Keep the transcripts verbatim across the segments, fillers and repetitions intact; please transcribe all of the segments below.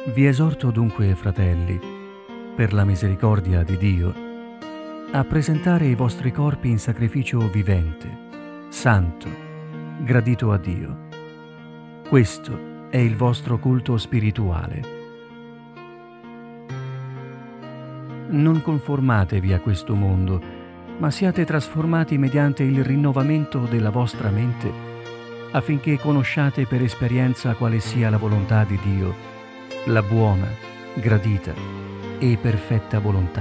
Vi esorto dunque, fratelli, per la misericordia di Dio, a presentare i vostri corpi in sacrificio vivente, santo, gradito a Dio. Questo è il vostro culto spirituale. Non conformatevi a questo mondo, ma siate trasformati mediante il rinnovamento della vostra mente, affinché conosciate per esperienza quale sia la volontà di Dio, la buona, gradita e perfetta volontà.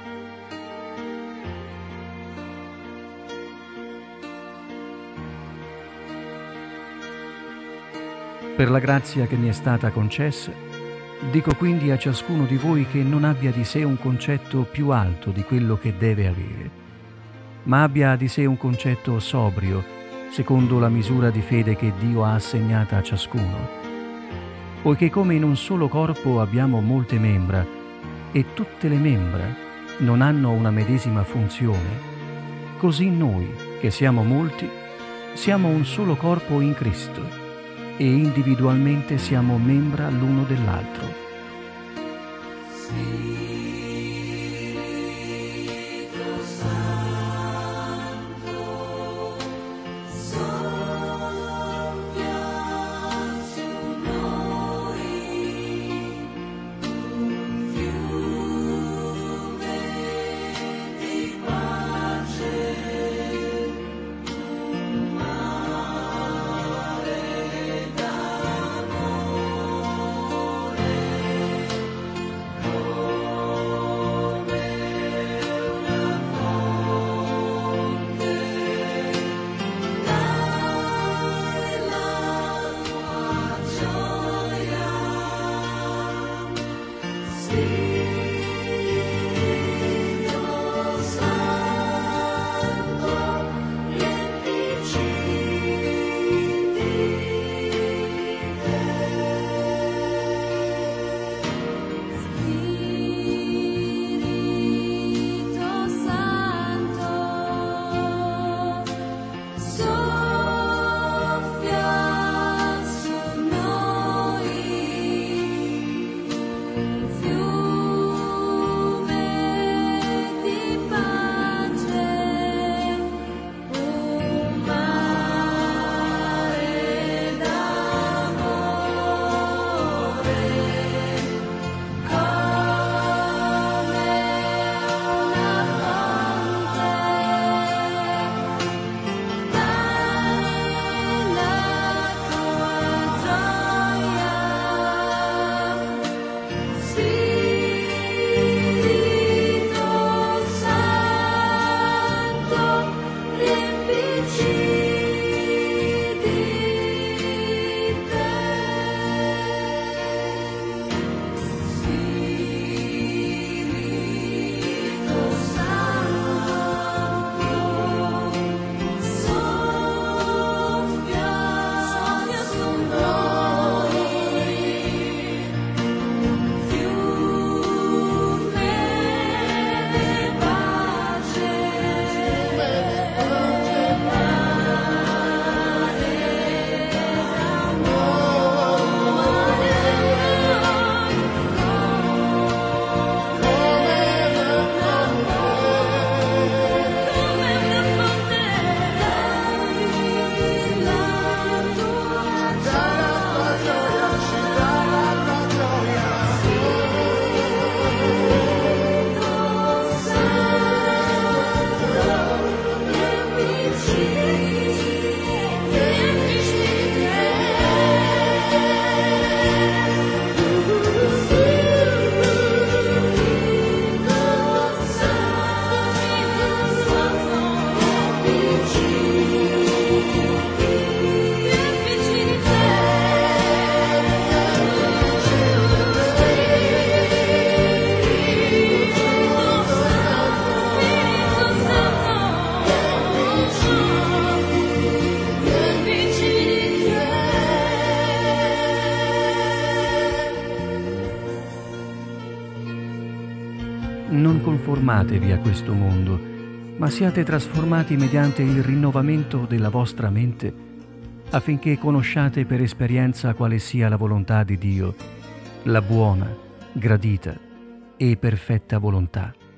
Per la grazia che mi è stata concessa, dico quindi a ciascuno di voi che non abbia di sé un concetto più alto di quello che deve avere, ma abbia di sé un concetto sobrio, secondo la misura di fede che Dio ha assegnata a ciascuno. Poiché come in un solo corpo abbiamo molte membra, e tutte le membra non hanno una medesima funzione, così noi, che siamo molti, siamo un solo corpo in Cristo, e individualmente siamo membra l'uno dell'altro. Non conformatevi a questo mondo, ma siate trasformati mediante il rinnovamento della vostra mente, affinché conosciate per esperienza quale sia la volontà di Dio, la buona, gradita e perfetta volontà.